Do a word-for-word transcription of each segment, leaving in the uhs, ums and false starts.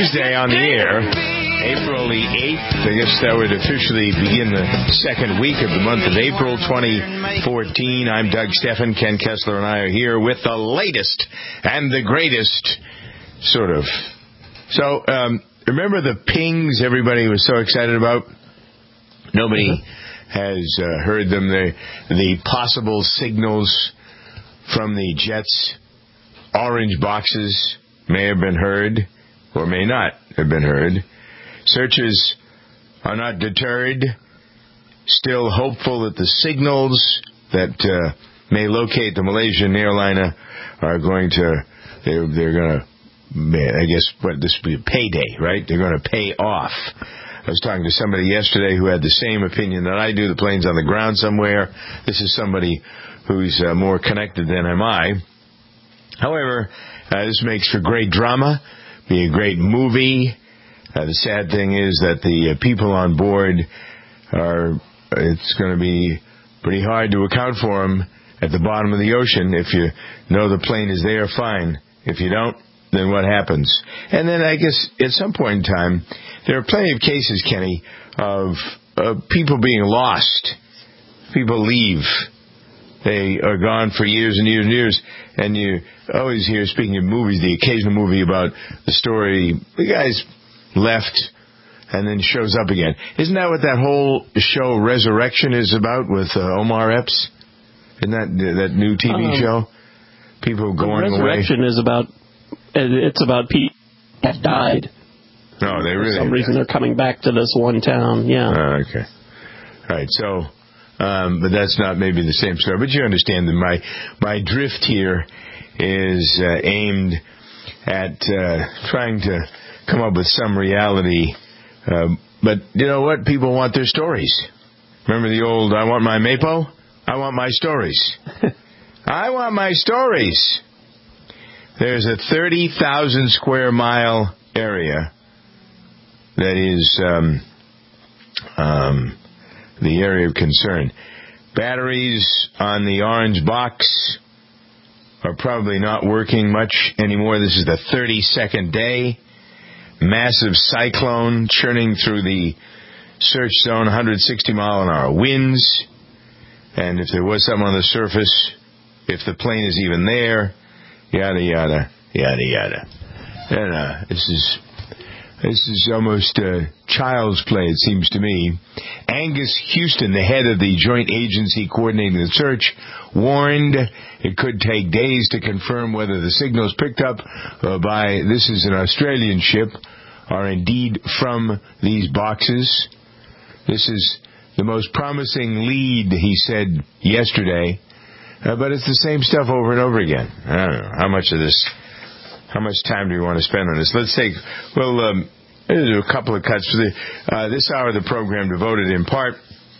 Wednesday on the air, April the eighth. I guess that would officially begin the second week of the month of April twenty fourteen. I'm Doug Steffen. Ken Kessler and I are here with the latest and the greatest, sort of. So, um, remember the pings everybody was so excited about? Nobody has uh, heard them. The, the possible signals from the Jets' orange boxes may have been heard or may not have been heard. Searchers are not deterred, still hopeful that the signals that uh, may locate the Malaysian airliner are going to, they're, they're going to, I guess, what this would be a payday, right? They're going to pay off. I was talking to somebody yesterday who had the same opinion that I do. The plane's on the ground somewhere. This is somebody who's uh, more connected than am I. However, uh, this makes for great drama, be a great movie. Uh, the sad thing is that the uh, people on board are, it's going to be pretty hard to account for them at the bottom of the ocean. If you know the plane is there, fine. If you don't, then what happens? And then I guess at some point in time, there are plenty of cases, Kenny, of uh, people being lost. People leave. They are gone for years and years and years. And you always hear, speaking of movies, the occasional movie about the story, the guy's left and then shows up again. Isn't that what that whole show Resurrection is about with uh, Omar Epps? Isn't that that new T V um, show? People going Resurrection away. Resurrection is about, it's about people that died. No, they really. For some reason, they're coming back to this one town. Yeah. Uh, okay. All right. So, um, but that's not maybe the same story. But you understand that my my drift here is uh, aimed at uh, trying to come up with some reality. Uh, but you know what? People want their stories. Remember the old "I want my Mapo? I want my stories. I want my stories." There's a thirty thousand square mile area that is um, um, the area of concern. Batteries on the orange box are probably not working much anymore. This is the thirty-second day. Massive cyclone churning through the search zone, one hundred sixty mile an hour winds. And if there was something on the surface, if the plane is even there, yada, yada, yada, yada. And uh, this is... This is almost uh, child's play, it seems to me. Angus Houston, the head of the joint agency coordinating the search, warned it could take days to confirm whether the signals picked up uh, by, this is an Australian ship, are indeed from these boxes. This is the most promising lead, he said yesterday. Uh, but it's the same stuff over and over again. I don't know. How much of this... How much time do we want to spend on this? Let's take, well, um, let's do a couple of cuts for the, uh, this hour of the program devoted in part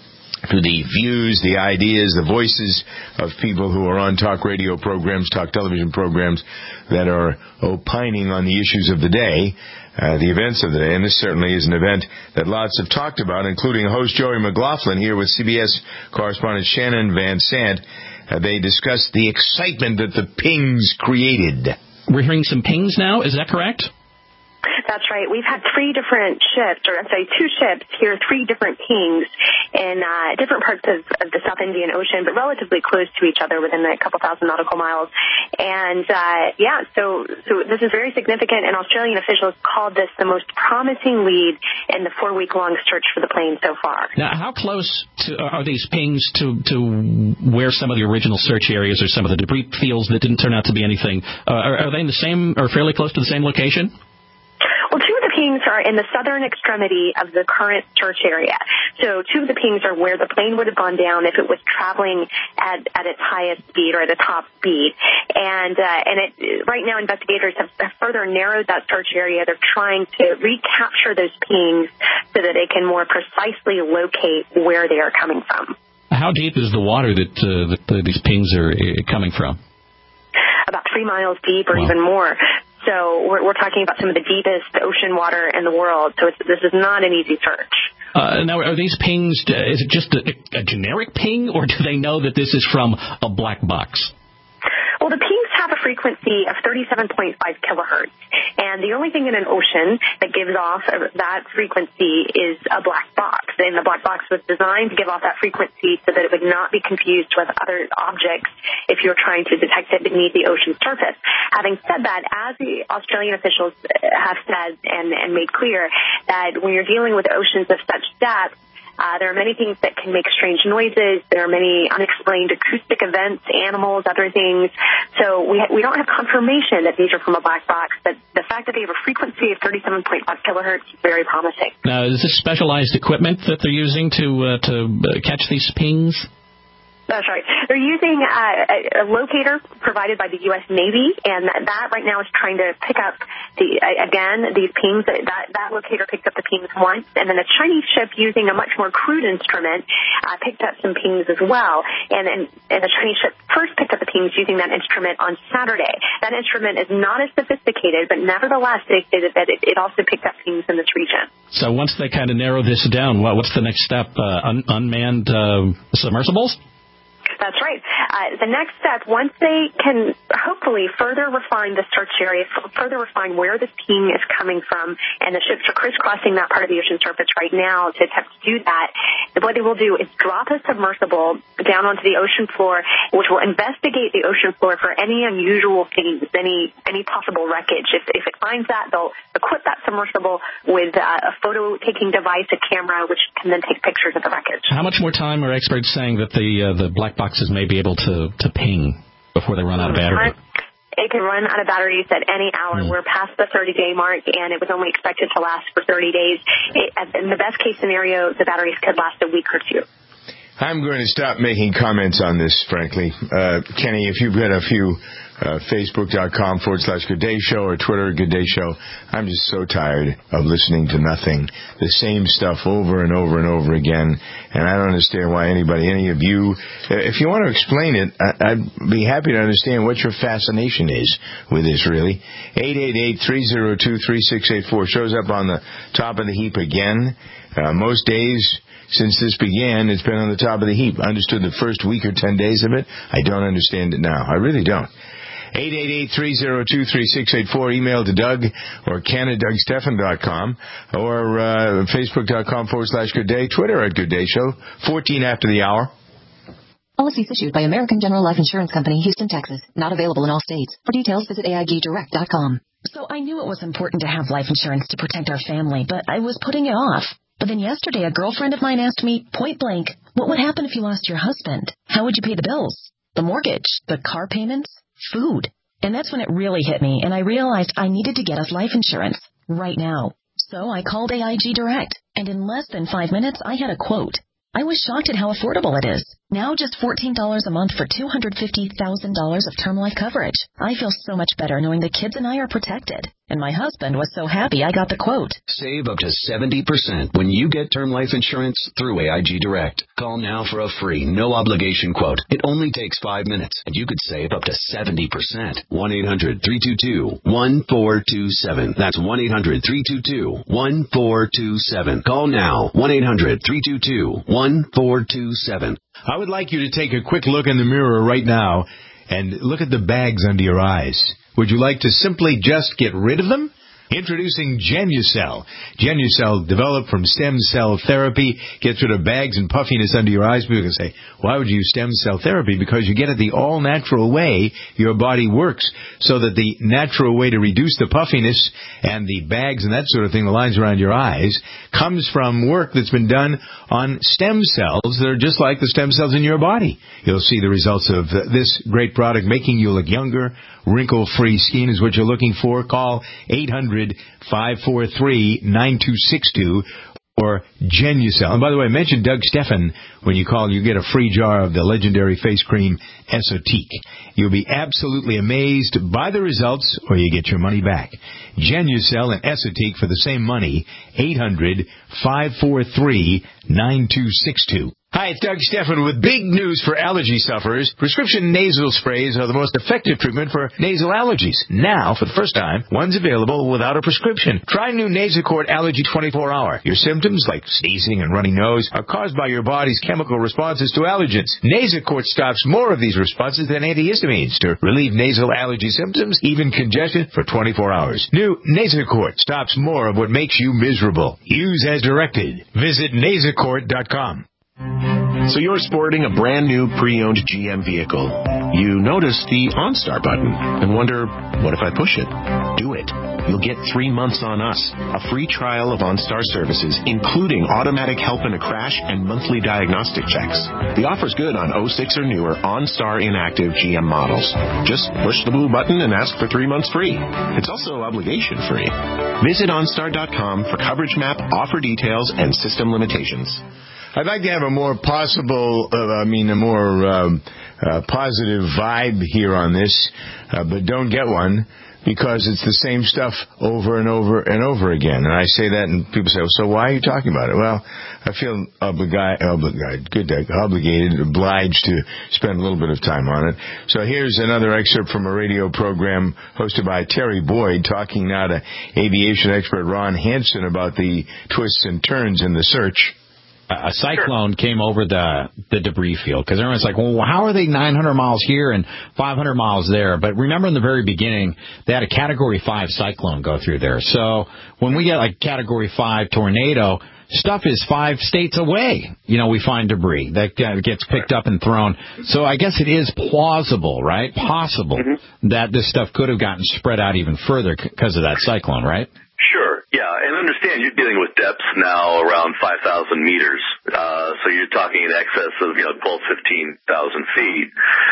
to the views, the ideas, the voices of people who are on talk radio programs, talk television programs that are opining on the issues of the day, uh, the events of the day. And this certainly is an event that lots have talked about, including host Joey McLaughlin here with C B S correspondent Shannon Van Sant. Uh, they discussed the excitement that the pings created. We're hearing some pings now, is that correct? That's right. We've had three different ships, or I'm sorry, two ships hear three different pings in uh, different parts of, of the South Indian Ocean, but relatively close to each other within a couple thousand nautical miles. And, uh, yeah, so, so this is very significant, and Australian officials called this the most promising lead in the four-week-long search for the plane so far. Now, how close to, are these pings to, to where some of the original search areas or some of the debris fields that didn't turn out to be anything? Uh, are, are they in the same, or fairly close to the same location? Well, two of the pings are in the southern extremity of the current search area. So two of the pings are where the plane would have gone down if it was traveling at, at its highest speed or at a top speed. And uh, and it, right now investigators have further narrowed that search area. They're trying to recapture those pings so that they can more precisely locate where they are coming from. How deep is the water that, uh, that uh, these pings are uh, coming from? About three miles deep or wow. even more. So we're, we're talking about some of the deepest ocean water in the world. So it's, this is not an easy search. Uh, now, are these pings, is it just a, a generic ping, or do they know that this is from a black box? Well, the pings have a frequency of thirty-seven point five kilohertz. And the only thing in an ocean that gives off that frequency is a black box. And the black box was designed to give off that frequency so that it would not be confused with other objects if you're trying to detect it beneath the ocean surface. Having said that, as the Australian officials have said and, and made clear, that when you're dealing with oceans of such depth, Uh, there are many things that can make strange noises. There are many unexplained acoustic events, animals, other things. So we ha- we don't have confirmation that these are from a black box, but the fact that they have a frequency of thirty-seven point five kilohertz is very promising. Now, is this specialized equipment that they're using to uh, to uh, catch these pings? That's right. They're using uh, a, a locator provided by the U S Navy, and that right now is trying to pick up, the again, these pings. That, that locator picked up the pings once, and then a Chinese ship using a much more crude instrument uh, picked up some pings as well. And, and, and the Chinese ship first picked up the pings using that instrument on Saturday. That instrument is not as sophisticated, but nevertheless, they say that it, it also picked up pings in this region. So once they kind of narrow this down, what, what's the next step? Uh, un- unmanned uh, submersibles? That's right. Uh, the next step, once they can hopefully further refine the search area, further refine where this ping is coming from, and the ships are crisscrossing that part of the ocean surface right now to attempt to do that, what they will do is drop a submersible down onto the ocean floor, which will investigate the ocean floor for any unusual things, any any possible wreckage. If, if it finds that, they'll equip that submersible with uh, a photo-taking device, a camera, which can then take pictures of the wreckage. How much more time are experts saying that the uh, the black boxes may be able to, to ping before they run out of battery? It can run out of batteries at any hour. Mm. We're past the thirty-day mark, and it was only expected to last for thirty days. It, in the best-case scenario, the batteries could last a week or two. I'm going to stop making comments on this, frankly. Uh, Kenny, if you've got a few uh, Facebook.com forward slash Good Day Show or Twitter Good Day Show, I'm just so tired of listening to nothing. The same stuff over and over and over again. And I don't understand why anybody, any of you, if you want to explain it, I'd be happy to understand what your fascination is with this, really. eight eight eight, three oh two, three six eight four shows up on the top of the heap again. Uh, most days since this began, it's been on the top of the heap. Understood the first week or ten days of it. I don't understand it now. I really don't. eight eight eight, three oh two, three six eight four. Email to Doug or Ken at Doug Stephan dot com or uh, Facebook.com forward slash Good Day. Twitter at Good Day Show. fourteen after the hour. Policies issued by American General Life Insurance Company, Houston, Texas. Not available in all states. For details, visit A I G direct dot com. So I knew it was important to have life insurance to protect our family, but I was putting it off. But then yesterday, a girlfriend of mine asked me, point blank, what would happen if you lost your husband? How would you pay the bills? The mortgage? The car payments? Food? And that's when it really hit me, and I realized I needed to get us life insurance right now. So I called A I G Direct, and in less than five minutes, I had a quote. I was shocked at how affordable it is. Now just fourteen dollars a month for two hundred fifty thousand dollars of term life coverage. I feel so much better knowing the kids and I are protected. And my husband was so happy I got the quote. Save up to seventy percent when you get term life insurance through A I G Direct. Call now for a free, no-obligation quote. It only takes five minutes, and you could save up to seventy percent. one eight hundred, three two two, one four two seven. That's one eight hundred, three two two, one four two seven. Call now. one eight hundred, three two two, one four two seven. I would like you to take a quick look in the mirror right now and look at the bags under your eyes. Would you like to simply just get rid of them? Introducing Genucel. Genucel, developed from stem cell therapy, gets rid of bags and puffiness under your eyes. People can say, why would you use stem cell therapy? Because you get it the all-natural way your body works, so that the natural way to reduce the puffiness and the bags and that sort of thing, the lines around your eyes, comes from work that's been done on stem cells that are just like the stem cells in your body. You'll see the results of this great product making you look younger. Wrinkle-free skin is what you're looking for. Call eight hundred, five four three, nine two six two or Genucel. And by the way, mention Doug Stephan when you call. You get a free jar of the legendary face cream Esotique. You'll be absolutely amazed by the results, or you get your money back. Genucel and Esotique for the same money. eight hundred, five four three, nine two six two. Hi, it's Doug Stephan with big news for allergy sufferers. Prescription nasal sprays are the most effective treatment for nasal allergies. Now, for the first time, one's available without a prescription. Try new Nasacort Allergy twenty-four hour. Your symptoms, like sneezing and runny nose, are caused by your body's chemical responses to allergens. Nasacort stops more of these responses than antihistamines to relieve nasal allergy symptoms, even congestion, for twenty-four hours. New Nasacort stops more of what makes you miserable. Use as directed. Visit nasacort dot com. So you're sporting a brand new pre-owned G M vehicle. You notice the OnStar button and wonder, what if I push it? Do it. You'll get three months on us. A free trial of OnStar services, including automatic help in a crash and monthly diagnostic checks. The offer's good on oh six or newer OnStar inactive G M models. Just push the blue button and ask for three months free. It's also obligation free. Visit OnStar dot com for coverage map, offer details, and system limitations. I'd like to have a more possible, uh, I mean, a more um, uh, positive vibe here on this, uh, but don't get one because it's the same stuff over and over and over again. And I say that, and people say, well, so why are you talking about it? Well, I feel obliged, obliged, good, obligated, obliged to spend a little bit of time on it. So here's another excerpt from a radio program hosted by Terry Boyd, talking now to aviation expert Ron Hansen about the twists and turns in the search. A cyclone sure. came over the the debris field, because everyone's like, well, how are they nine hundred miles here and five hundred miles there? But remember, in the very beginning, they had a Category five cyclone go through there. So when we get like Category five tornado, stuff is five states away. You know, we find debris that gets picked up and thrown. So I guess it is plausible, right? Possible mm-hmm. that this stuff could have gotten spread out even further because of that cyclone, right? Sure, yeah, and understand you're dealing with depths now around five thousand meters, uh, so you're talking in excess of, you know, twelve, fifteen thousand feet.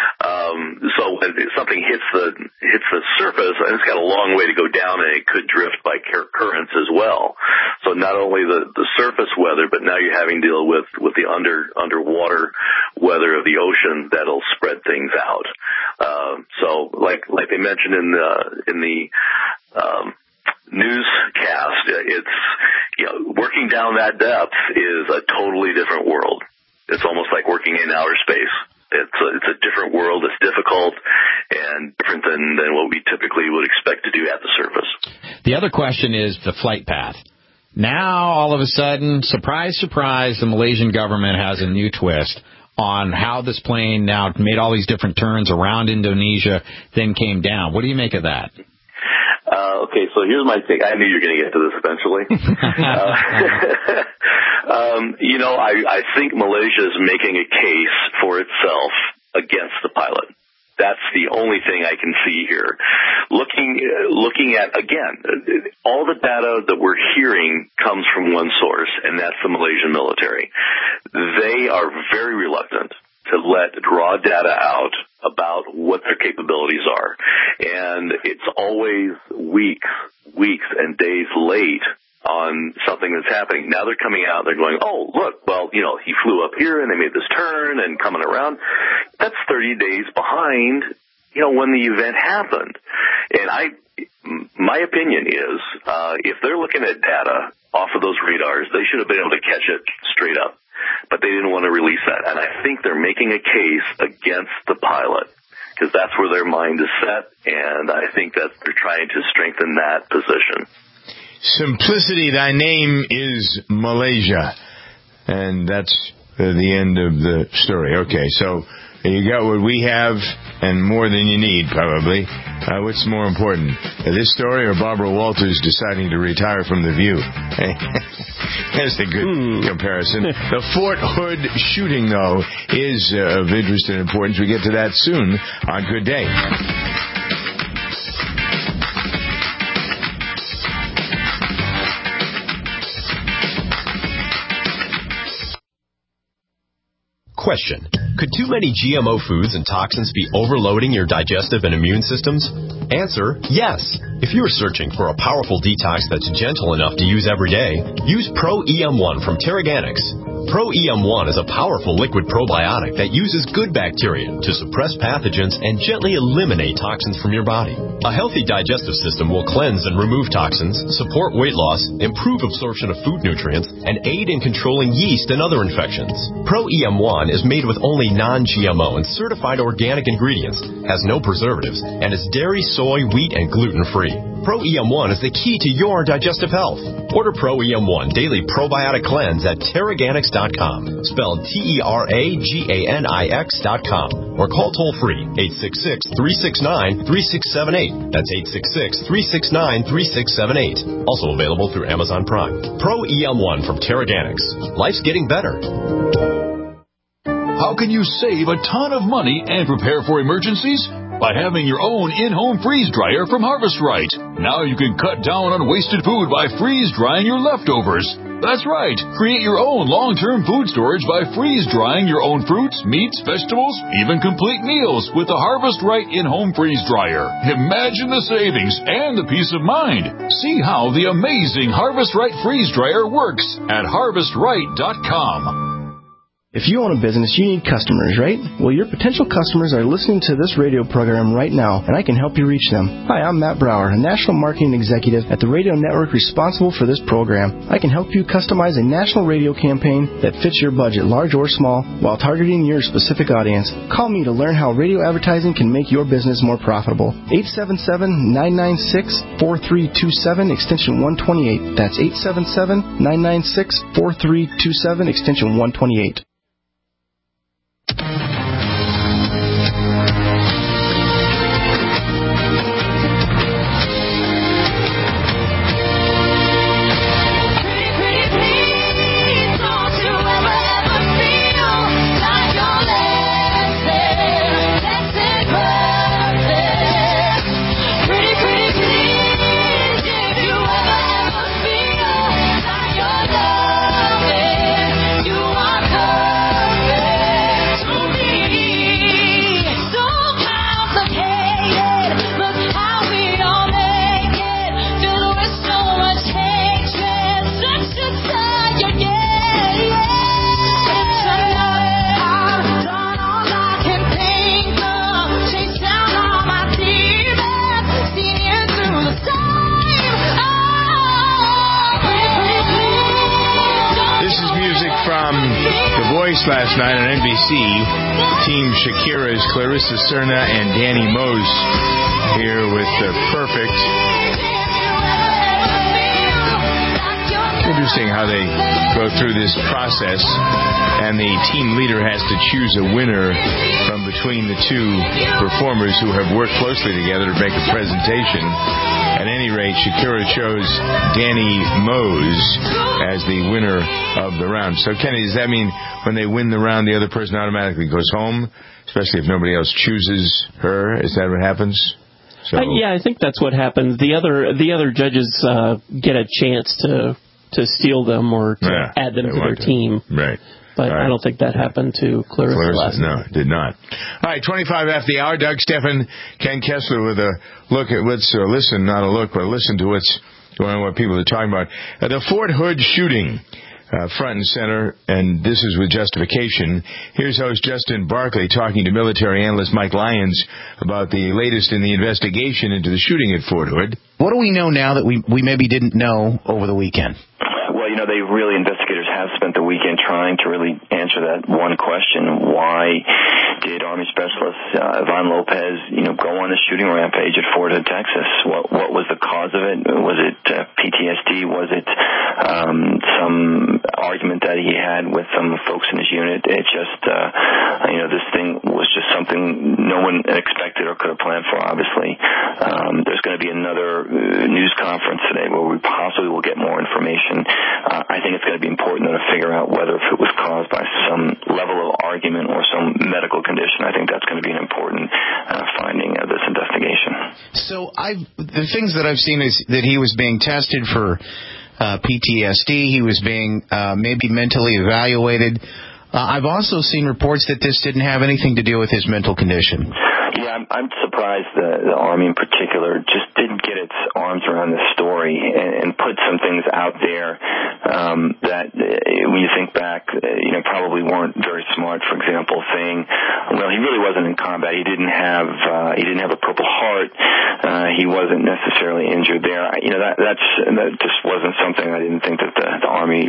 Um, so when something hits the hits the surface, it's got a long way to go down, and it could drift by currents as well. So not only the, the surface weather, but now you're having to deal with, with the under underwater weather of the ocean that'll spread things out. Uh, so like like they mentioned in the in the um, newscast, it's, you know, working down that depth is a totally different world. It's almost like working in outer space. It's a, it's a different world. It's difficult and different than, than what we typically would expect to do at the surface. The other question is the flight path. Now, all of a sudden, surprise, surprise, the Malaysian government has a new twist on how this plane now made all these different turns around Indonesia, then came down. What do you make of that? Uh, okay, so here's my take. I knew you were going to get to this eventually. uh, um, you know, I, I think Malaysia is making a case for itself against the pilot. That's the only thing I can see here. Looking, uh, looking at, again, all the data that we're hearing comes from one source, and that's the Malaysian military. They are very reluctant to let raw data out about what their capabilities are. And it's always weeks, weeks and days late on something that's happening. Now they're coming out and they're going, oh, look, well, you know, he flew up here and they made this turn and coming around. That's thirty days behind, you know, when the event happened. And I, my opinion is, uh, if they're looking at data off of those radars, they should have been able to catch it straight up. But they didn't want to release that. And I think they're making a case against the pilot because that's where their mind is set, and I think that they're trying to strengthen that position. Simplicity, thy name is Malaysia. And that's uh, the end of the story. Okay, so you got what we have and more than you need, probably. Uh, what's more important, uh, this story or Barbara Walters deciding to retire from The View? That's a good hmm. comparison. The Fort Hood shooting, though, is uh, of interest and importance. We get to that soon on Good Day. Question. Could too many G M O foods and toxins be overloading your digestive and immune systems? Answer, yes. If you're searching for a powerful detox that's gentle enough to use every day, use Pro E M one from Terraganics. Pro E M one is a powerful liquid probiotic that uses good bacteria to suppress pathogens and gently eliminate toxins from your body. A healthy digestive system will cleanse and remove toxins, support weight loss, improve absorption of food nutrients, and aid in controlling yeast and other infections. Pro E M one is made with only non-G M O and certified organic ingredients, has no preservatives, and is dairy, soy, wheat, and gluten-free. Pro E M one is the key to your digestive health. Order Pro E M one Daily Probiotic Cleanse at Terraganics dot com, spelled T E R A G A N I X dot com, or call toll-free eight six six, three six nine, three six seven eight. That's eight six six, three six nine, three six seven eight. Also available through Amazon Prime. Pro E M one from Terraganics. Life's getting better. How can you save a ton of money and prepare for emergencies? By having your own in-home freeze dryer from Harvest Right. Now you can cut down on wasted food by freeze drying your leftovers. That's right. Create your own long-term food storage by freeze drying your own fruits, meats, vegetables, even complete meals with the Harvest Right in-home freeze dryer. Imagine the savings and the peace of mind. See how the amazing Harvest Right freeze dryer works at harvest right dot com. If you own a business, you need customers, right? Well, your potential customers are listening to this radio program right now, and I can help you reach them. Hi, I'm Matt Brower, a national marketing executive at the radio network responsible for this program. I can help you customize a national radio campaign that fits your budget, large or small, while targeting your specific audience. Call me to learn how radio advertising can make your business more profitable. eight seven seven, nine nine six, four three two seven, extension one twenty-eight. That's eight seven seven, nine nine six, four three two seven, extension one twenty-eight. Last night on N B C, Team Shakira's Clarissa Cerna and Danny Mose here with the Perfect. Interesting how they go through this process, and the team leader has to choose a winner from between the two performers who have worked closely together to make a presentation. At any rate, Shakira chose Danny Mose as the winner of the round. So, Kenny, does that mean when they win the round, the other person automatically goes home, especially if nobody else chooses her? Is that what happens? So, uh, yeah, I think that's what happens. The other the other judges uh, get a chance to to steal them or to yeah, add them to their to. team. Right. But right. I don't think that happened to Clarissa, Clarissa last no, night. it did not. All right, twenty-five after the hour. Doug Steffen, Ken Kessler with a look at what's, uh, listen, not a look, but listen to what's going on, what people are talking about. Uh, the Fort Hood shooting, uh, front and center, and this is with justification. Here's host Justin Barclay talking to military analyst Mike Lyons about the latest in the investigation into the shooting at Fort Hood. What do we know now that we, we maybe didn't know over the weekend? Well, you know, they really, investigators have spent the weekend trying to really answer that one question. Why did Army Specialist uh, Ivan Lopez, you know, go on a shooting rampage at Fort Hood, Texas? What, what was the cause of it? Was it uh, P T S D? Was it um, some argument that he had with some folks in his unit? It just, uh, you know, this thing was just something no one expected or could have planned for, obviously. Um, there's going to be another uh, news conference today where we possibly will get more information. Uh, I think it's going to be important though, to figure out whether if it was caused by some level of argument or some medical condition. I think that's going to be an important uh, finding of this investigation. So I've, the things that I've seen is that he was being tested for uh, P T S D. He was being uh, maybe mentally evaluated. Uh, I've also seen reports that this didn't have anything to do with his mental condition. Yeah, I'm, I'm surprised the, the Army in particular just didn't get its arms around this story and, and put some things out there um, that, uh, when you think back, uh, you know, probably weren't very smart. For example, saying, well, he really wasn't in combat. He didn't have uh, he didn't have a Purple Heart. Uh, he wasn't necessarily injured there. I, you know, that that's that just wasn't something I didn't think that the, the Army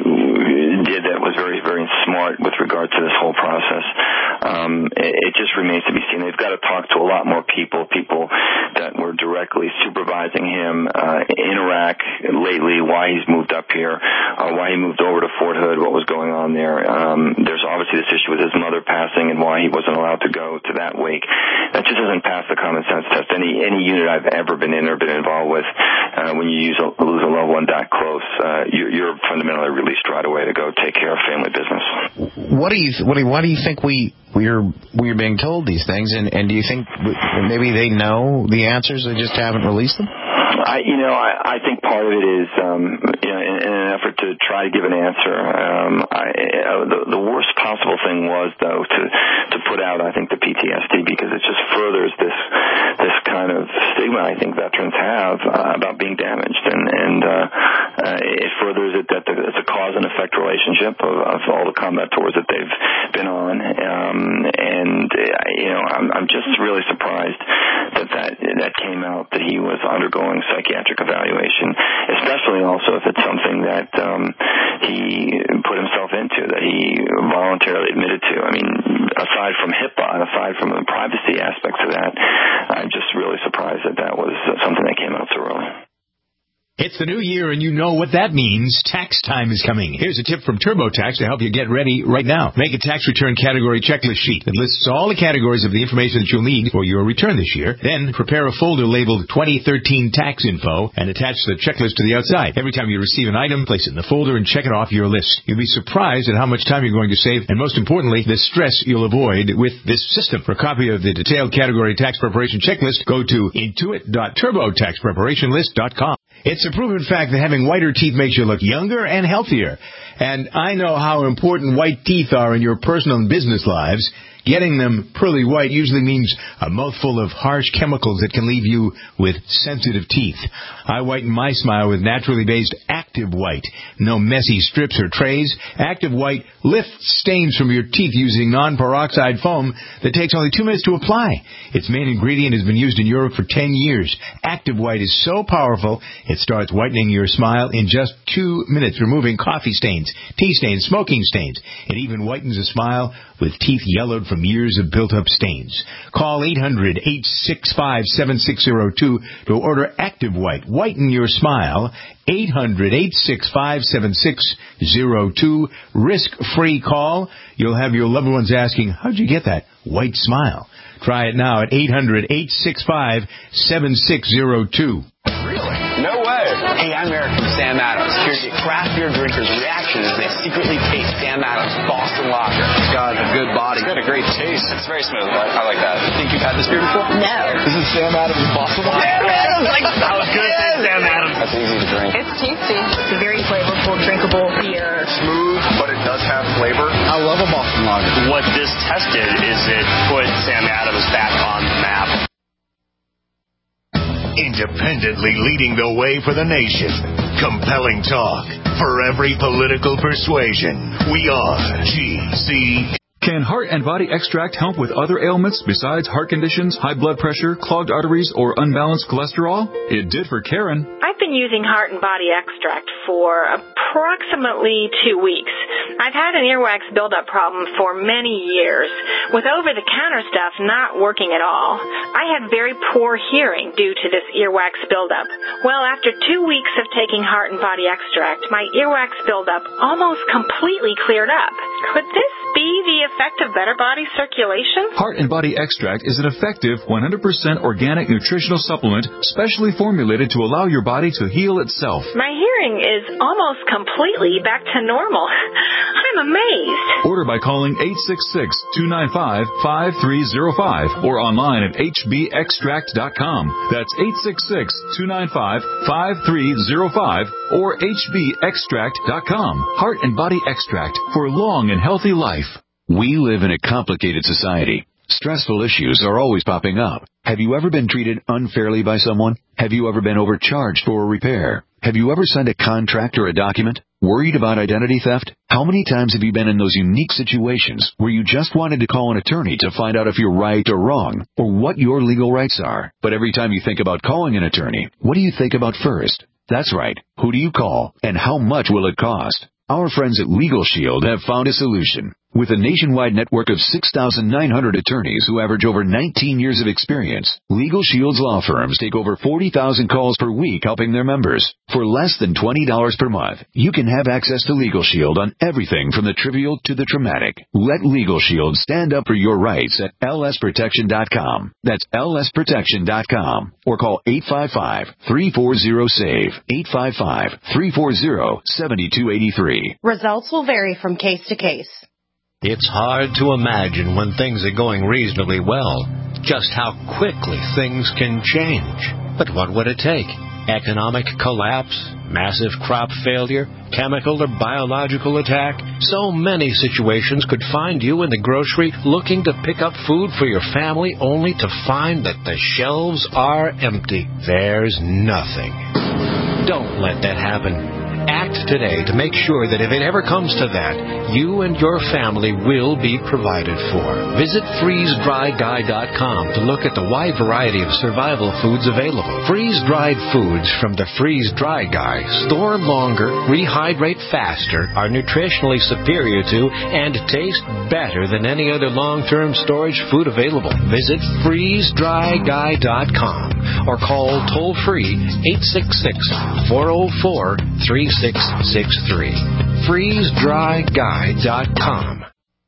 did that was very, very smart with regard to this whole process. Um, it, it just remains to be seen. They've got to talk to a lot more people, people that were directly supervising him uh, in Iraq lately, why he's moved up here, uh, why he moved over to Fort Hood, what was going on there. Um, there's obviously this issue with his mother passing and why he wasn't allowed to go to that wake. That just doesn't pass the common sense test. Any any unit I've ever been in or been involved with, uh, when you use a, lose a loved one that close, uh, you're, you're fundamentally released right away to go take care of family business. What do you? What do you, why do you think we we're we're being told these things? And, and do you think maybe they know the answers, they just haven't released them? I, you know, I, I think part of it is, um, you know, in, in an effort to try to give an answer. Um, I, uh, the, the worst possible thing was, though, to to put out, I think, the P T S D, because it just furthers this this kind of stigma I think veterans have uh, about being damaged, and and uh, uh, it furthers it that the, it's a cause and effect relationship of, of all the combat tours that they've been on, um, and uh, you know, I'm, I'm just really surprised that that that came out that he was undergoing psychiatric evaluation, especially also if it's something that um, he put himself into, that he voluntarily admitted to. I mean, aside from HIPAA, aside from the privacy aspects of that, I'm just really surprised that that was something that came out so early. It's the new year, and you know what that means. Tax time is coming. Here's a tip from TurboTax to help you get ready right now. Make a tax return category checklist sheet that lists all the categories of the information that you'll need for your return this year. Then prepare a folder labeled twenty thirteen Tax Info and attach the checklist to the outside. Every time you receive an item, place it in the folder and check it off your list. You'll be surprised at how much time you're going to save, and most importantly, the stress you'll avoid with this system. For a copy of the detailed category tax preparation checklist, go to intuit dot turbo tax preparation list dot com. It's a proven fact that having whiter teeth makes you look younger and healthier. And I know how important white teeth are in your personal and business lives. Getting them pearly white usually means a mouthful of harsh chemicals that can leave you with sensitive teeth. I whiten my smile with naturally based Active White. No messy strips or trays. Active White lifts stains from your teeth using non-peroxide foam that takes only two minutes to apply. Its main ingredient has been used in Europe for ten years. Active White is so powerful, it starts whitening your smile in just two minutes, removing coffee stains, tea stains, smoking stains. It even whitens a smile with teeth yellowed from years of built-up stains. Call eight hundred, eight six five, seven six zero two to order Active White. Whiten your smile. eight hundred, eight six five, seven six zero two. Risk-free call. You'll have your loved ones asking, how'd you get that white smile? Try it now at eight hundred, eight six five, seven six zero two. No way. Hey, I'm Eric from Sam Adams, here to get craft beer drinkers' reaction as they secretly taste Sam Adams Boston Lager. It's got a good body. It's got a great taste. It's very smooth. I, I like that. You think you've had this beer before? No. This is Sam Adams Boston Lager. Sam Adams! Like, I was going to say Sam Adams. That's easy to drink. It's tasty. It's a very flavorful, drinkable beer. Smooth, but it does have flavor. I love a Boston Lager. What this tested is it put Sam Adams back on the map. Independently leading the way for the nation. Compelling talk for every political persuasion. We are G C. Can Heart and Body Extract help with other ailments besides heart conditions, high blood pressure, clogged arteries, or unbalanced cholesterol? It did for Karen. I've been using Heart and Body Extract for approximately two weeks. I've had an earwax buildup problem for many years, with over-the-counter stuff not working at all. I had very poor hearing due to this earwax buildup. Well, after two weeks of taking Heart and Body Extract, my earwax buildup almost completely cleared up. Could this be the effect of better body circulation? Heart and Body Extract is an effective one hundred percent organic nutritional supplement specially formulated to allow your body to heal itself. My hearing is almost completely back to normal. I'm amazed. Order by calling eight six six, two nine five, five three zero five or online at h b extract dot com. That's eight six six, two nine five, five three zero five or h b extract dot com. Heart and Body Extract for long and healthy life. We live in a complicated society. Stressful issues are always popping up. Have you ever been treated unfairly by someone? Have you ever been overcharged for a repair? Have you ever signed a contract or a document? Worried about identity theft? How many times have you been in those unique situations where you just wanted to call an attorney to find out if you're right or wrong, or what your legal rights are? But every time you think about calling an attorney, what do you think about first? That's right. Who do you call, and how much will it cost? Our friends at Legal Shield have found a solution. With a nationwide network of six thousand nine hundred attorneys who average over nineteen years of experience, Legal Shield's law firms take over forty thousand calls per week helping their members. For less than twenty dollars per month, you can have access to Legal Shield on everything from the trivial to the traumatic. Let Legal Shield stand up for your rights at L S protection dot com. That's L S protection dot com. Or call eight five five, three four zero, S A V E, eight five five, three four zero, seven two eight three. Results will vary from case to case. It's hard to imagine when things are going reasonably well, just how quickly things can change. But what would it take? Economic collapse? Massive crop failure? Chemical or biological attack? So many situations could find you in the grocery looking to pick up food for your family only to find that the shelves are empty. There's nothing. Don't let that happen. Act today to make sure that if it ever comes to that, you and your family will be provided for. Visit freeze dry guy dot com to look at the wide variety of survival foods available. Freeze-dried foods from the Freeze Dry Guy store longer, rehydrate faster, are nutritionally superior to, and taste better than any other long-term storage food available. Visit freeze dry guy dot com or call toll-free eight six six, four zero four, three six six three. freeze dry guy dot com.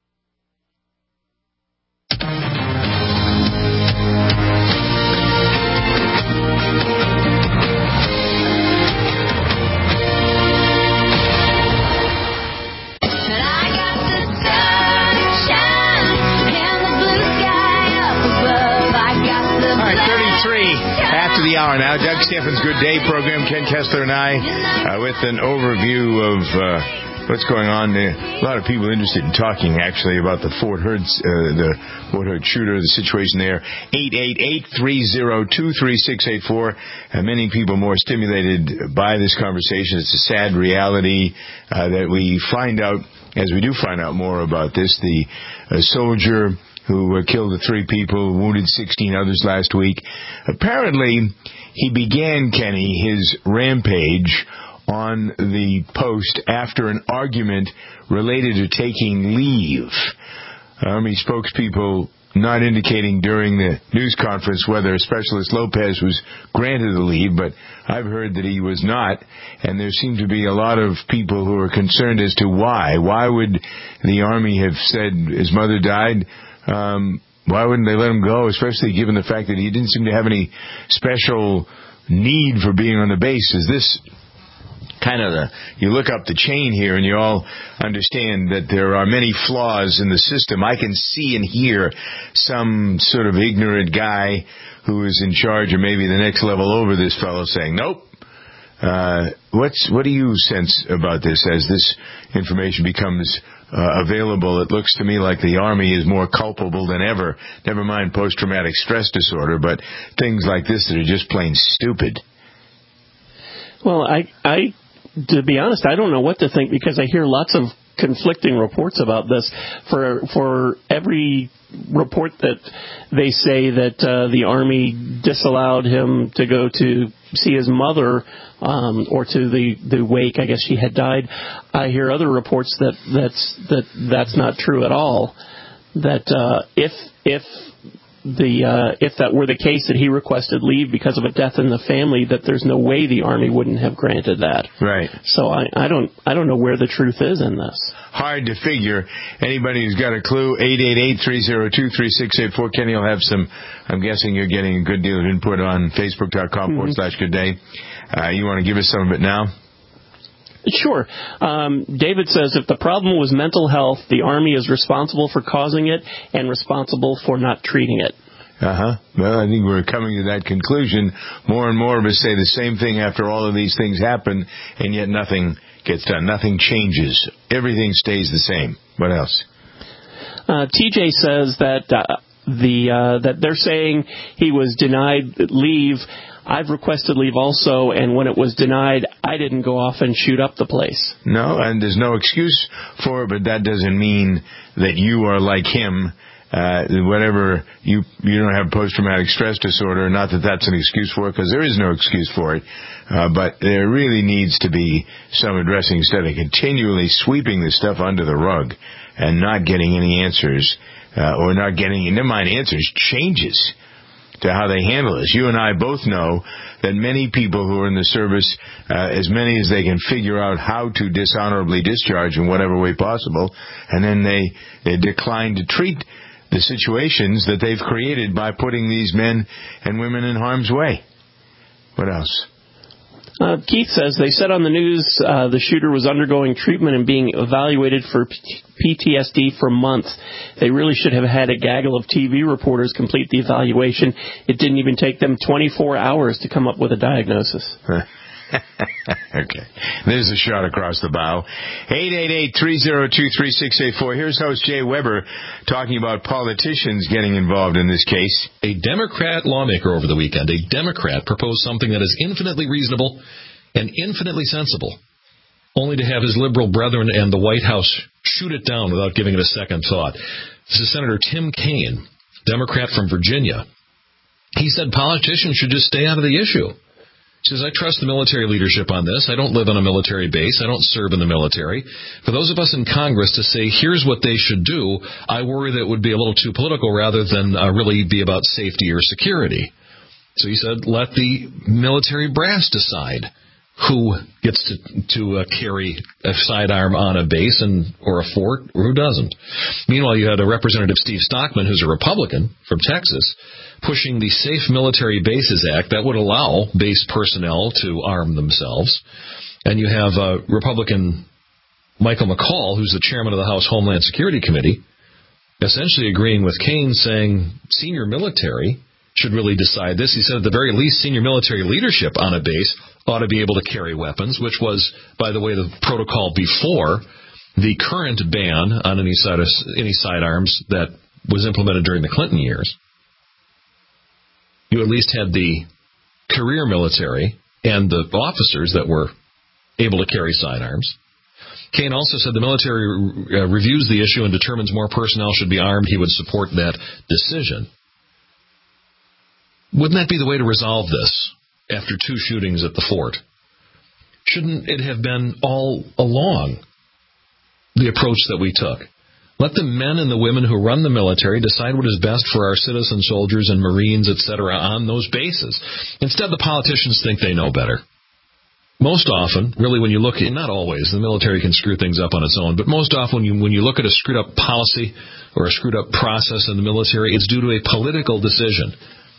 After the hour now, Doug Steffens' Good Day program. Ken Kessler and I uh, with an overview of uh, what's going on there. A lot of people interested in talking, actually, about the Fort Hood, uh, the Fort Hood shooter, the situation there. eight eight eight, three zero two, three six eight four. Uh, many people more stimulated by this conversation. It's a sad reality uh, that we find out, as we do find out more about this, the uh, soldier who uh, killed the three people, wounded sixteen others last week. Apparently, he began, Kenny, his rampage on the Post after an argument related to taking leave. Army spokespeople not indicating during the news conference whether Specialist Lopez was granted the leave, but I've heard that he was not, and there seem to be a lot of people who are concerned as to why. Why would the Army have said his mother died? Um, why wouldn't they let him go, especially given the fact that he didn't seem to have any special need for being on the base? Is this kind of the, you look up the chain here and you all understand that there are many flaws in the system. I can see and hear some sort of ignorant guy who is in charge or maybe the next level over this fellow saying, nope. Uh, what's, what do you sense about this as this information becomes uh, available? It looks to me like the Army is more culpable than ever. Never mind post-traumatic stress disorder, but things like this that are just plain stupid. Well, I, I, to be honest, I don't know what to think because I hear lots of conflicting reports about this. For for every report that they say that uh, the Army disallowed him to go to see his mother um, or to the, the wake, I guess she had died, I hear other reports that that's that that's not true at all. That uh, if if the uh, if that were the case that he requested leave because of a death in the family, that there's no way the Army wouldn't have granted that. Right. So I, I don't I don't know where the truth is in this. Hard to figure. Anybody who's got a clue, eight eight eight, three zero two, three six eight four. Kenny will have some, I'm guessing you're getting a good deal of input on Facebook.com mm-hmm. forward slash good day. Uh, you want to give us some of it now? Sure. Um, David says, if the problem was mental health, the Army is responsible for causing it and responsible for not treating it. Uh-huh. Well, I think we're coming to that conclusion. More and more of us say the same thing after all of these things happen, and yet nothing gets done. Nothing changes. Everything stays the same. What else? Uh, T J says that uh, the uh, that they're saying he was denied leave. I've requested leave also, and when it was denied, I didn't go off and shoot up the place. No, and there's no excuse for it, but that doesn't mean that you are like him. Uh, whatever, you you don't have post-traumatic stress disorder, not that that's an excuse for it, because there is no excuse for it, uh, but there really needs to be some addressing instead of continually sweeping this stuff under the rug and not getting any answers, uh, or not getting, never mind answers, changes to how they handle this. You and I both know that many people who are in the service, uh, as many as they can figure out how to dishonorably discharge in whatever way possible, and then they, they decline to treat the situations that they've created by putting these men and women in harm's way. What else? Uh, Keith says, they said on the news uh, the shooter was undergoing treatment and being evaluated for P T S D for months. They really should have had a gaggle of T V reporters complete the evaluation. It didn't even take them twenty-four hours to come up with a diagnosis. Okay. There's a shot across the bow. eight eight eight, three oh two, three six eight four. Here's host Jay Weber talking about politicians getting involved in this case. A Democrat lawmaker over the weekend, a Democrat, proposed something that is infinitely reasonable and infinitely sensible, only to have his liberal brethren and the White House shoot it down without giving it a second thought. This is Senator Tim Kaine, Democrat from Virginia. He said politicians should just stay out of the issue. He says, I trust the military leadership on this. I don't live on a military base. I don't serve in the military. For those of us in Congress to say, here's what they should do, I worry that it would be a little too political rather than uh, really be about safety or security. So he said, let the military brass decide who gets to, to uh, carry a sidearm on a base and or a fort or who doesn't. Meanwhile, you had a Representative Steve Stockman, who's a Republican from Texas, pushing the Safe Military Bases Act that would allow base personnel to arm themselves. And you have uh, Republican Michael McCall, who's the chairman of the House Homeland Security Committee, essentially agreeing with Kaine, saying senior military should really decide this. He said at the very least senior military leadership on a base ought to be able to carry weapons, which was, by the way, the protocol before the current ban on any side of, any sidearms that was implemented during the Clinton years. You at least had the career military and the officers that were able to carry sidearms. Kaine also said the military uh, reviews the issue and determines more personnel should be armed. He would support that decision. Wouldn't that be the way to resolve this after two shootings at the fort? Shouldn't it have been all along the approach that we took? Let the men and the women who run the military decide what is best for our citizen soldiers and Marines, et cetera, on those bases. Instead, the politicians think they know better. Most often, really, when you look at, not always, the military can screw things up on its own, but most often when you, when you look at a screwed up policy or a screwed up process in the military, it's due to a political decision.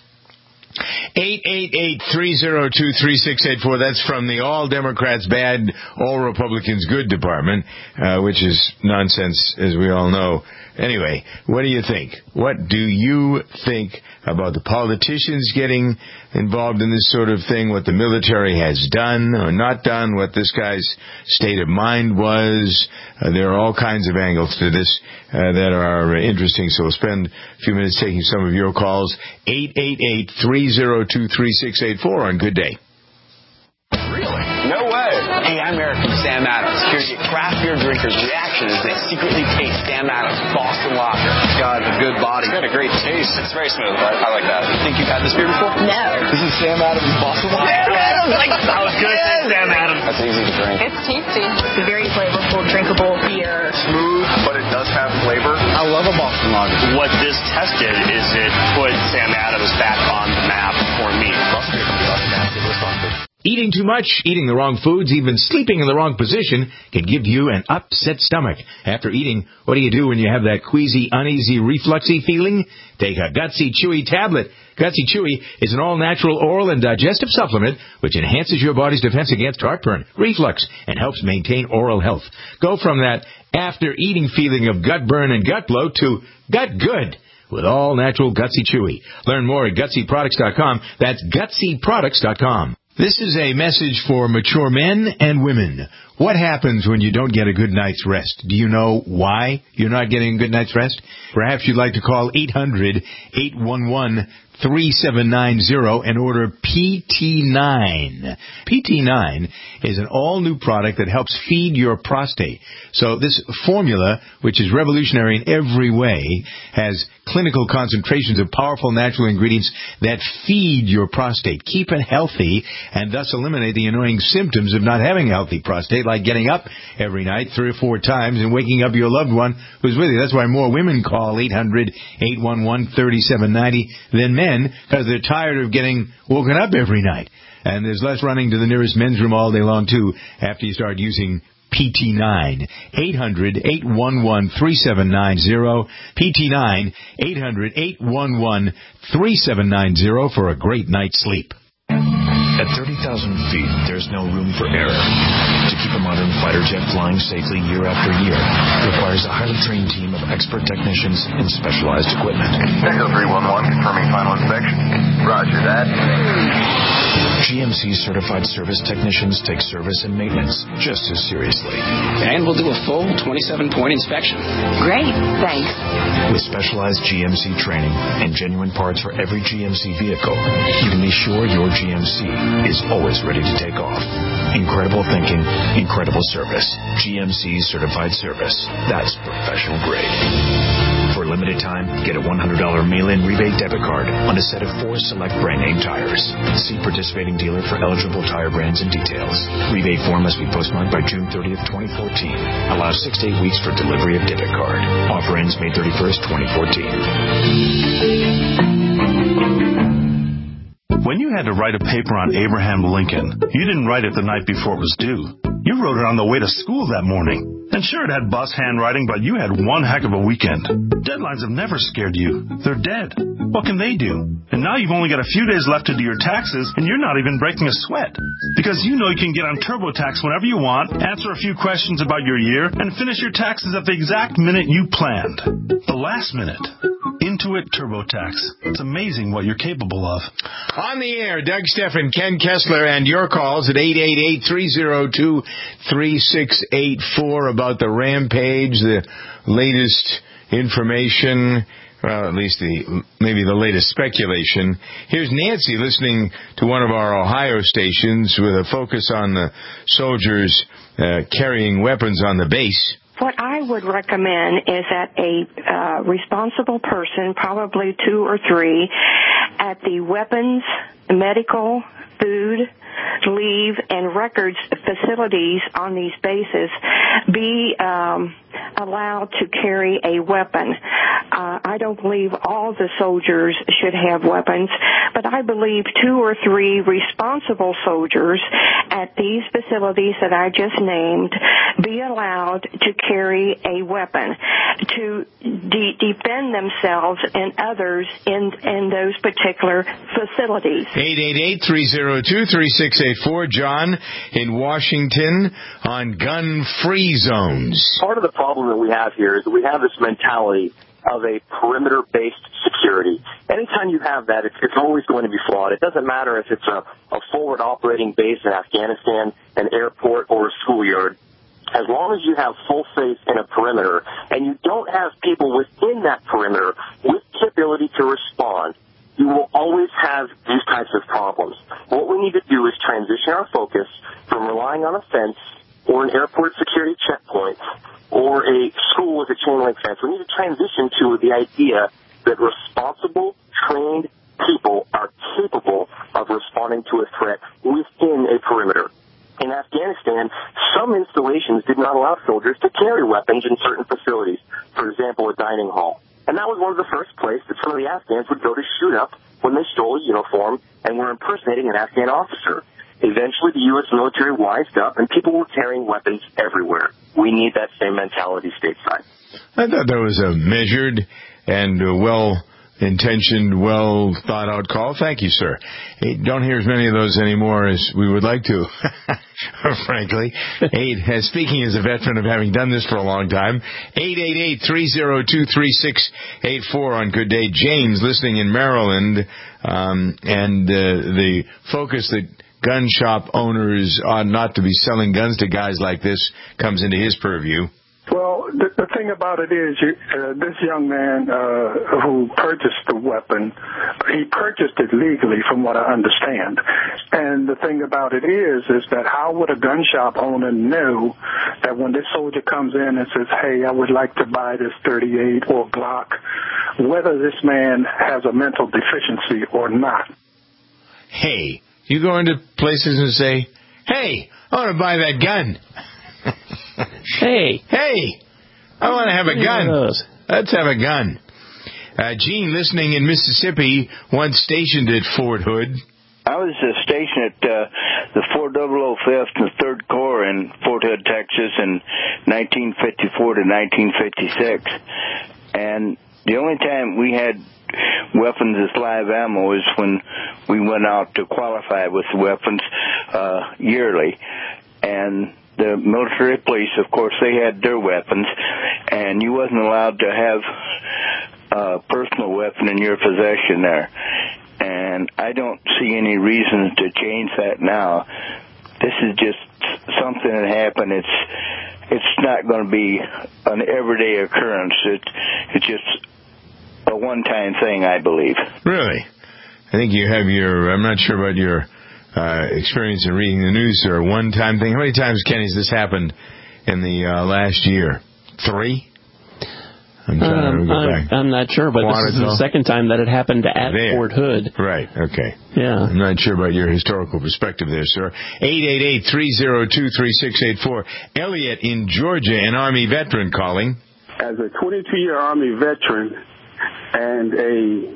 eight eight eight, three oh two, three six eight four. That's from the All Democrats Bad, All Republicans Good Department, uh, which is nonsense, as we all know. Anyway, what do you think? What do you think about the politicians getting involved in this sort of thing, what the military has done or not done, what this guy's state of mind was? Uh, there are all kinds of angles to this uh, that are uh, interesting, so we'll spend a few minutes taking some of your calls. eight eight eight, three oh two, three six eight four on Good Day. Really? No way. Hey, I'm Eric from Sam Adams. Here to get craft beer drinkers' reaction as they secretly taste Sam Adams Boston Lager. It's got a good body. It's got a great taste. It's very smooth. I, I like that. You think you've had this beer before? No. This is Sam Adams Boston Lager. Sam Adams! Like, I was good to say Sam Adams. That's easy to drink. It's tasty. It's a very flavorful, drinkable beer. Smooth, but it does have flavor. I love a Boston Lager. What this tested is it put Sam Adams back on the map for me. Eating too much, eating the wrong foods, even sleeping in the wrong position can give you an upset stomach. After eating, what do you do when you have that queasy, uneasy, refluxy feeling? Take a Gutsy Chewy tablet. Gutsy Chewy is an all-natural oral and digestive supplement which enhances your body's defense against heartburn, reflux, and helps maintain oral health. Go from that after-eating feeling of gut burn and gut bloat to gut good with all-natural Gutsy Chewy. Learn more at Gutsy Products dot com. That's Gutsy Products dot com. This is a message for mature men and women. What happens when you don't get a good night's rest? Do you know why you're not getting a good night's rest? Perhaps you'd like to call eight hundred, eight one one, three seven nine zero and order P T nine. P T nine is an all-new product that helps feed your prostate. So this formula, which is revolutionary in every way, has clinical concentrations of powerful natural ingredients that feed your prostate, keep it healthy, and thus eliminate the annoying symptoms of not having a healthy prostate, like getting up every night three or four times and waking up your loved one who's with you. That's why more women call eight hundred, eight one one, three seven nine zero than men, because they're tired of getting woken up every night. And there's less running to the nearest men's room all day long, too, after you start using P T nine. eight hundred, eight one one, three seven nine zero. P T nine, eight hundred, eight one one, three seven nine zero for a great night's sleep. At thirty thousand feet, there's no room for error. To keep a modern fighter jet flying safely year after year requires a highly trained team of expert technicians and specialized equipment. Echo three one one, confirming final inspection. Roger that. G M C certified service technicians take service and maintenance just as seriously. And we'll do a full twenty-seven point inspection. Great, thanks. With specialized G M C training and genuine parts for every G M C vehicle, you can be sure your G M C is always ready to take off. Incredible thinking, incredible service. G M C certified service. That's professional grade. For a limited time, get a one hundred dollars mail-in rebate debit card on a set of four select brand name tires. See participating dealer for eligible tire brands and details. Rebate form must be postmarked by June thirtieth, twenty fourteen. Allows six to eight weeks for delivery of debit card. Offer ends May thirty-first, twenty fourteen. When you had to write a paper on Abraham Lincoln, you didn't write it the night before it was due. You wrote it on the way to school that morning. And sure, it had bus handwriting, but you had one heck of a weekend. Deadlines have never scared you. They're dead. What can they do? And now you've only got a few days left to do your taxes, and you're not even breaking a sweat. Because you know you can get on TurboTax whenever you want, answer a few questions about your year, and finish your taxes at the exact minute you planned. The last minute. Intuit TurboTax. It's amazing what you're capable of. On the air, Doug Steffen, Ken Kessler, and your calls at eight eight eight, three oh two, three six eight four about the rampage, the latest information, well, at least the maybe the latest speculation. Here's Nancy listening to one of our Ohio stations with a focus on the soldiers uh, carrying weapons on the base. What I would recommend is that a uh, responsible person, probably two or three, at the weapons, medical, food, leave, and records facilities on these bases be um, allowed to carry a weapon. Uh, I don't believe all the soldiers should have weapons, but I believe two or three responsible soldiers at these facilities that I just named be allowed to carry a weapon to de- defend themselves and others in in those particular facilities. eight eight eight, three oh two, three six eight four. John in Washington on gun-free zones. Part of the problem that we have here is that we have this mentality of a perimeter-based security. Anytime you have that, it's, it's always going to be flawed. It doesn't matter if it's a, a forward operating base in Afghanistan, an airport, or a schoolyard. As long as you have full faith in a perimeter and you don't have people within that perimeter with the ability to respond, you will always have these types of problems. What we need to do is transition our focus from relying on a fence or an airport security checkpoint or a school with a chain link fence. We need to transition to the idea that responsible, trained people are capable of responding to a threat within a perimeter. In Afghanistan, some installations did not allow soldiers to carry weapons in certain facilities, for example, a dining hall. And that was one of the first places that some of the Afghans would go to shoot up when they stole a uniform and were impersonating an Afghan officer. Eventually, the U S military wised up, and people were carrying weapons everywhere. We need that same mentality stateside. I thought that was a measured and well-intentioned, well-thought-out call. Thank you, sir. Hey, don't hear as many of those anymore as we would like to, frankly. Eight, as speaking as a veteran of having done this for a long time, eight eight eight, three oh two, three six eight four on Good Day. James, listening in Maryland, um, and uh, the focus that gun shop owners ought not to be selling guns to guys like this comes into his purview. Well, the, the thing about it is, you, uh, this young man uh, who purchased the weapon, he purchased it legally, from what I understand. And the thing about it is, is that how would a gun shop owner know that when this soldier comes in and says, "Hey, I would like to buy this thirty-eight or Glock," whether this man has a mental deficiency or not? Hey, you go into places and say, "Hey, I want to buy that gun." Hey. Hey, I want to have a gun. Let's have a gun. Uh, Gene, listening in Mississippi, once stationed at Fort Hood. I was uh, stationed at uh, the four oh oh fifth and third Corps in Fort Hood, Texas in nineteen fifty-four to nineteen fifty-six. And the only time we had weapons as live ammo is when we went out to qualify with the weapons uh, yearly. And the military police, of course, they had their weapons, and you wasn't allowed to have a personal weapon in your possession there. And I don't see any reason to change that now. This is just something that happened. It's it's not going to be an everyday occurrence. It, it's just a one-time thing, I believe. Really? I think you have your, I'm not sure about your uh, experience in reading the news, or a one-time thing. How many times, Kenny, has this happened in the uh, last year? Three? I'm trying um, to go I'm, back. I'm not sure, but Quantico. This is the second time that it happened at There. Fort Hood. Right, okay. Yeah. I'm not sure about your historical perspective there, sir. eight eight eight, three oh two, three six eight four. Elliot in Georgia, an Army veteran calling. As a twenty-two-year Army veteran and a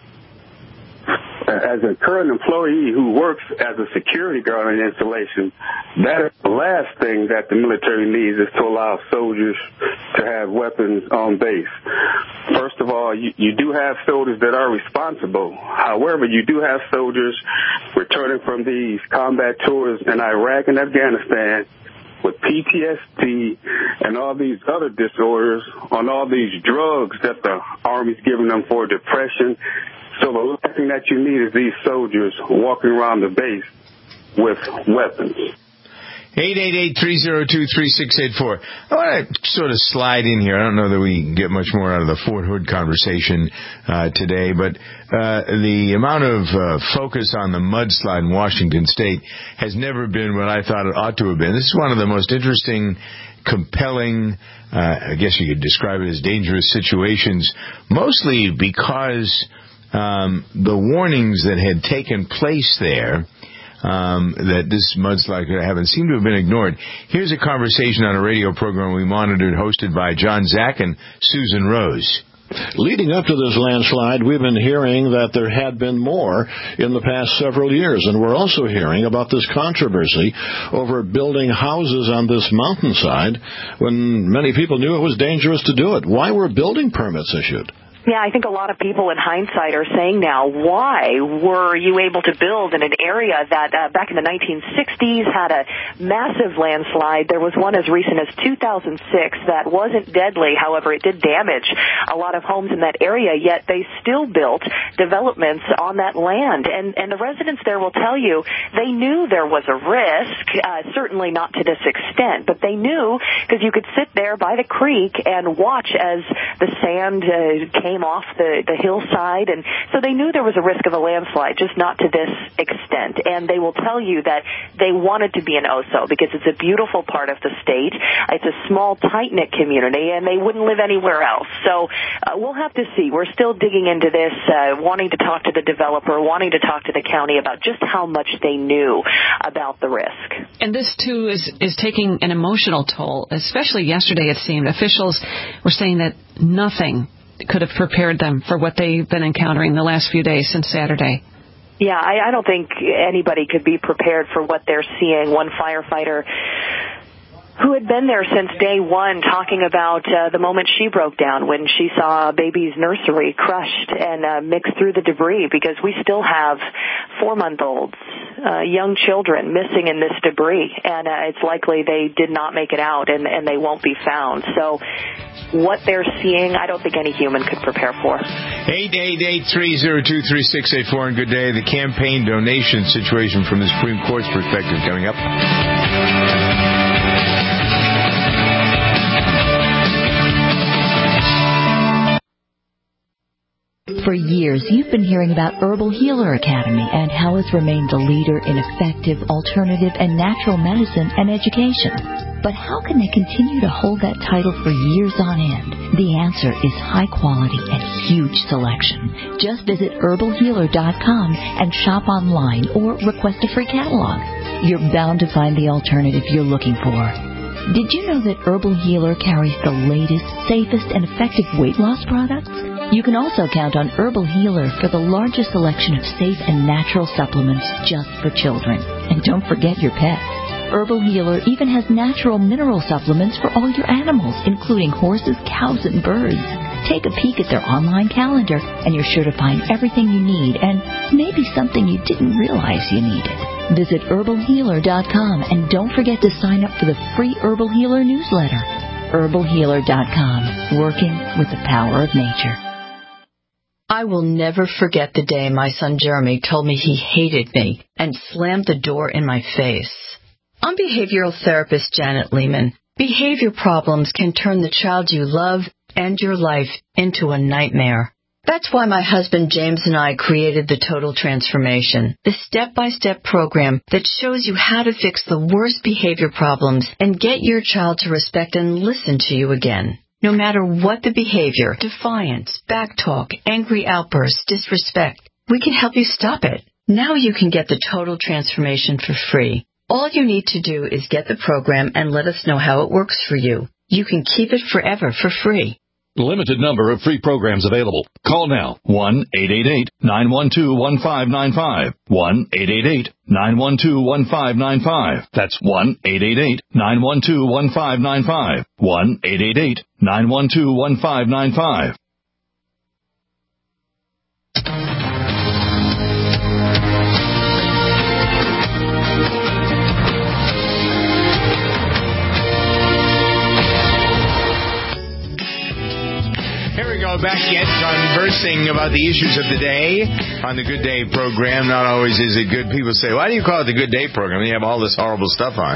as a current employee who works as a security guard on an installation, that is the last thing that the military needs, is to allow soldiers to have weapons on base. First of all, you, you do have soldiers that are responsible. However, you do have soldiers returning from these combat tours in Iraq and Afghanistan with P T S D and all these other disorders, on all these drugs that the Army's giving them for depression. So the last thing that you need is these soldiers walking around the base with weapons. eight eight eight, three oh two, three six eight four. I want to sort of slide in here. I don't know that we can get much more out of the Fort Hood conversation uh, today, but uh, the amount of uh, focus on the mudslide in Washington State has never been what I thought it ought to have been. This is one of the most interesting, compelling, uh, I guess you could describe it as dangerous situations, mostly because um, the warnings that had taken place there, Um, that this mudslide could happen, seem to have been ignored. Here's a conversation on a radio program we monitored, hosted by John Zack and Susan Rose. Leading up to this landslide, we've been hearing that there had been more in the past several years, and we're also hearing about this controversy over building houses on this mountainside when many people knew it was dangerous to do it. Why were building permits issued? Yeah, I think a lot of people in hindsight are saying now, why were you able to build in an area that uh, back in the nineteen sixties had a massive landslide? There was one as recent as two thousand six that wasn't deadly. However, it did damage a lot of homes in that area, yet they still built developments on that land. And, and the residents there will tell you they knew there was a risk, uh, certainly not to this extent, but they knew because you could sit there by the creek and watch as the sand uh, came off the, the hillside, and so they knew there was a risk of a landslide, just not to this extent. And they will tell you that they wanted to be in Oso because it's a beautiful part of the state. It's a small, tight-knit community, and they wouldn't live anywhere else. So uh, we'll have to see. We're still digging into this, uh, wanting to talk to the developer, wanting to talk to the county about just how much they knew about the risk. And this, too, is, is taking an emotional toll, especially yesterday, it seemed. Officials were saying that nothing could have prepared them for what they've been encountering the last few days since Saturday. Yeah, I, I don't think anybody could be prepared for what they're seeing. One firefighter who had been there since day one talking about uh, the moment she broke down when she saw a baby's nursery crushed and uh, mixed through the debris, because we still have four-month-olds uh, young children missing in this debris, and uh, it's likely they did not make it out, and, and they won't be found. So what they're seeing, I don't think any human could prepare for. eight eight eight, three oh two, three six eight four, and good day. The campaign donation situation from the Supreme Court's perspective coming up. For years, you've been hearing about Herbal Healer Academy and how it's remained the leader in effective, alternative, and natural medicine and education. But how can they continue to hold that title for years on end? The answer is high quality and huge selection. Just visit herbal healer dot com and shop online or request a free catalog. You're bound to find the alternative you're looking for. Did you know that Herbal Healer carries the latest, safest, and effective weight loss products? You can also count on Herbal Healer for the largest selection of safe and natural supplements just for children. And don't forget your pets. Herbal Healer even has natural mineral supplements for all your animals, including horses, cows, and birds. Take a peek at their online calendar, and you're sure to find everything you need and maybe something you didn't realize you needed. Visit herbal healer dot com and don't forget to sign up for the free Herbal Healer newsletter. herbal healer dot com, working with the power of nature. I will never forget the day my son Jeremy told me he hated me and slammed the door in my face. I'm behavioral therapist Janet Lehman. Behavior problems can turn the child you love and your life into a nightmare. That's why my husband James and I created the Total Transformation, the step-by-step program that shows you how to fix the worst behavior problems and get your child to respect and listen to you again. No matter what the behavior, defiance, backtalk, angry outbursts, disrespect, we can help you stop it. Now you can get the Total Transformation for free. All you need to do is get the program and let us know how it works for you. You can keep it forever for free. Limited number of free programs available. Call now. one eight eight eight, nine one two, one five nine five. one eight eight eight, nine one two, one five nine five. That's one eight eight eight, nine one two, one five nine five. one eight eight eight, nine one two, one five nine five. Back yet, conversing about the issues of the day on the Good Day program. Not always is it good. People say, why do you call it the Good Day program? You have all this horrible stuff on.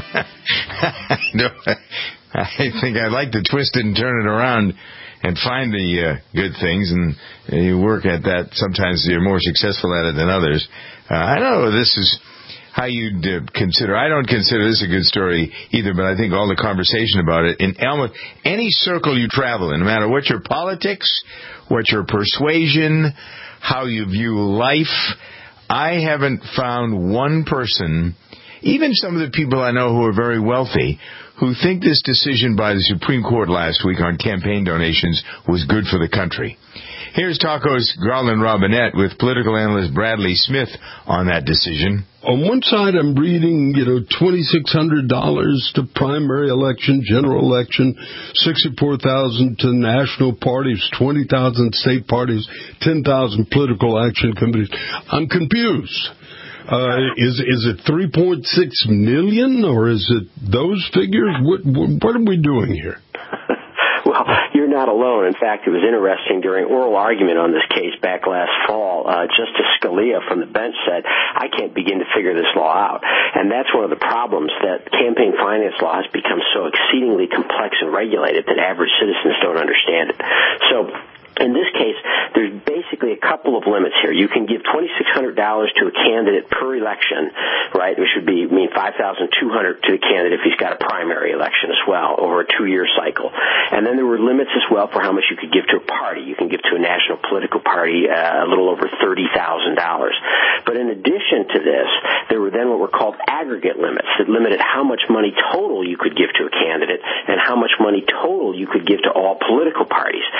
I think I like to twist it and turn it around and find the uh, good things, and you work at that. Sometimes you're more successful at it than others. Uh, I don't know. This is how you'd uh, consider. I don't consider this a good story either, but I think all the conversation about it in almost any circle you travel in, no matter what your politics, what your persuasion, how you view life, I haven't found one person, even some of the people I know who are very wealthy, who think this decision by the Supreme Court last week on campaign donations was good for the country. Here's Taco's Garland Robinette with political analyst Bradley Smith on that decision. On one side, I'm reading, you know, twenty-six hundred dollars to primary election, general election, sixty-four thousand dollars to national parties, twenty thousand dollars state parties, ten thousand dollars political action committees. I'm confused. Uh, is is it three point six million dollars or is it those figures? What, what are we doing here? Well, you're not alone. In fact, it was interesting during oral argument on this case back last fall, uh, Justice Scalia from the bench said, I can't begin to figure this law out. And that's one of the problems, that campaign finance law has become so exceedingly complex and regulated that average citizens don't understand it. So in this case, there's basically a couple of limits here. You can give twenty-six hundred dollars to a candidate per election, right, which would be, I mean, five thousand two hundred dollars to the candidate if he's got a primary election as well over a two-year cycle. And then there were limits as well for how much you could give to a party. You can give to a national political party uh, a little over thirty thousand dollars. But in addition to this, there were then what were called aggregate limits that limited how much money total you could give to a candidate and how much money total you could give to all political parties. So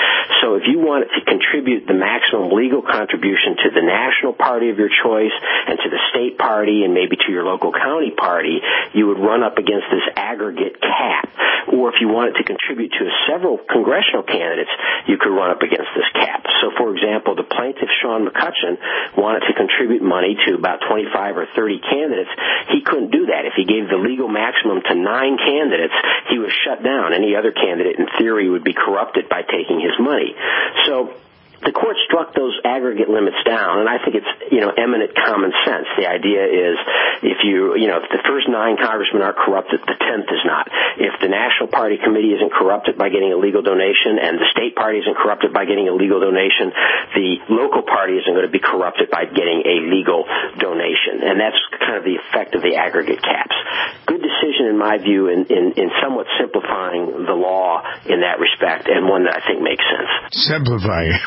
So if you wanted to contribute the maximum legal contribution to the national party of your choice and to the state party and maybe to your local county party, you would run up against this aggregate cap. Or if you wanted to contribute to several congressional candidates, you could run up against this cap. So, for example, the plaintiff, Sean McCutcheon, wanted to contribute money to about twenty-five or thirty candidates. He couldn't do that. If he gave the legal maximum to nine candidates, he was shut down. Any other candidate, in theory, would be corrupted by taking his money. So the court struck those aggregate limits down, and I think it's, you know, eminent common sense. The idea is if you, you know, if the first nine congressmen are corrupted, the tenth is not. If the National Party Committee isn't corrupted by getting a legal donation and the state party isn't corrupted by getting a legal donation, the local party isn't going to be corrupted by getting a legal donation. And that's kind of the effect of the aggregate caps. Good decision, in my view, in, in, in somewhat simplifying the law in that respect, and one that I think makes sense. Simplifying.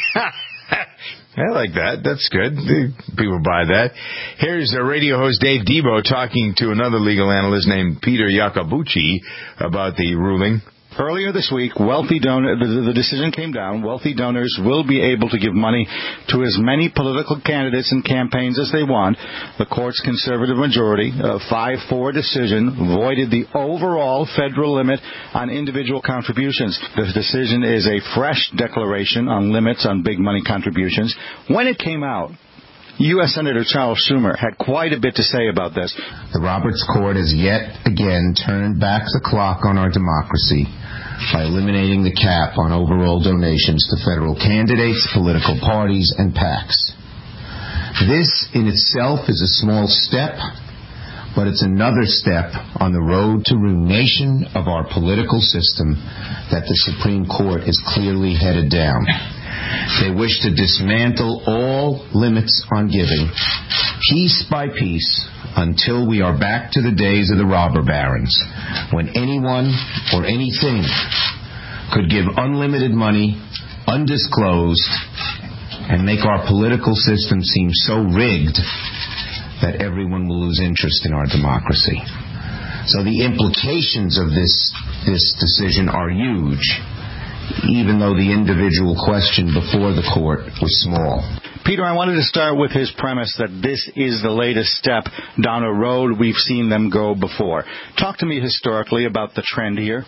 I like that. That's good. People buy that. Here's a radio host Dave Debo talking to another legal analyst named Peter Iacobucci about the ruling. Earlier this week, wealthy donor, the, the decision came down. Wealthy donors will be able to give money to as many political candidates and campaigns as they want. The court's conservative majority, a five four decision, voided the overall federal limit on individual contributions. The decision is a fresh declaration on limits on big money contributions. When it came out, U S Senator Charles Schumer had quite a bit to say about this. The Roberts Court has yet again turned back the clock on our democracy by eliminating the cap on overall donations to federal candidates, political parties, and PACs. This in itself is a small step, but it's another step on the road to ruination of our political system that the Supreme Court is clearly headed down. They wish to dismantle all limits on giving, piece by piece, until we are back to the days of the robber barons, when anyone or anything could give unlimited money, undisclosed, and make our political system seem so rigged that everyone will lose interest in our democracy. So the implications of this, this decision are huge, even though the individual question before the court was small. Peter, I wanted to start with his premise that this is the latest step down a road we've seen them go before. Talk to me historically about the trend here.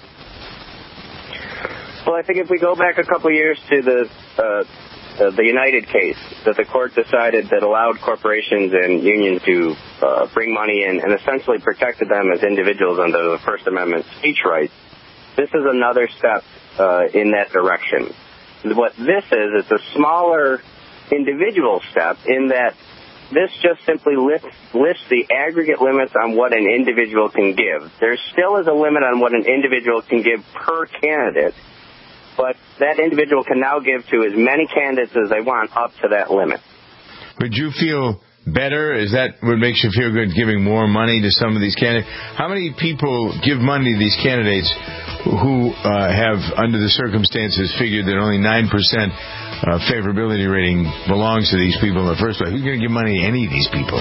Well, I think if we go back a couple years to the uh, uh, the United case, that the court decided that allowed corporations and unions to uh, bring money in and essentially protected them as individuals under the First Amendment speech rights, this is another step uh, in that direction. What this is, it's a smaller individual step in that this just simply lists, lists the aggregate limits on what an individual can give. There still is a limit on what an individual can give per candidate, but that individual can now give to as many candidates as they want up to that limit. Would you feel better? Is that what makes you feel good, giving more money to some of these candidates? How many people give money to these candidates who uh, have, under the circumstances, figured that only nine percent uh, favorability rating belongs to these people in the first place? Who's going to give money to any of these people?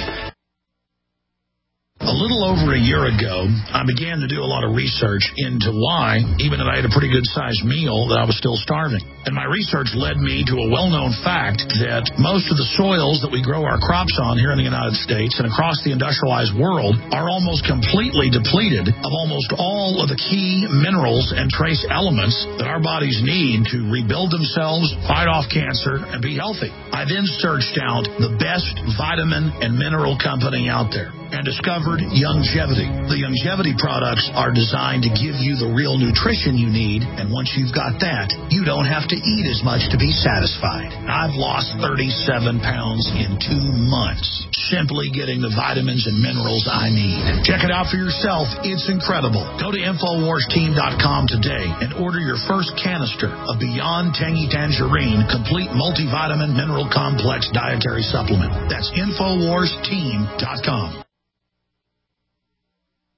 A little over a year ago, I began to do a lot of research into why, even if I had a pretty good-sized meal, that I was still starving. And my research led me to a well-known fact that most of the soils that we grow our crops on here in the United States and across the industrialized world are almost completely depleted of almost all of the key minerals and trace elements that our bodies need to rebuild themselves, fight off cancer, and be healthy. I then searched out the best vitamin and mineral company out there and discovered Youngevity. The Youngevity products are designed to give you the real nutrition you need, and once you've got that, you don't have to eat as much to be satisfied. I've lost thirty-seven pounds in two months, simply getting the vitamins and minerals I need. Check it out for yourself. It's incredible. Go to Infowars Team dot com today and order your first canister of Beyond Tangy Tangerine Complete Multivitamin Mineral Complex Dietary Supplement. That's Infowars Team dot com.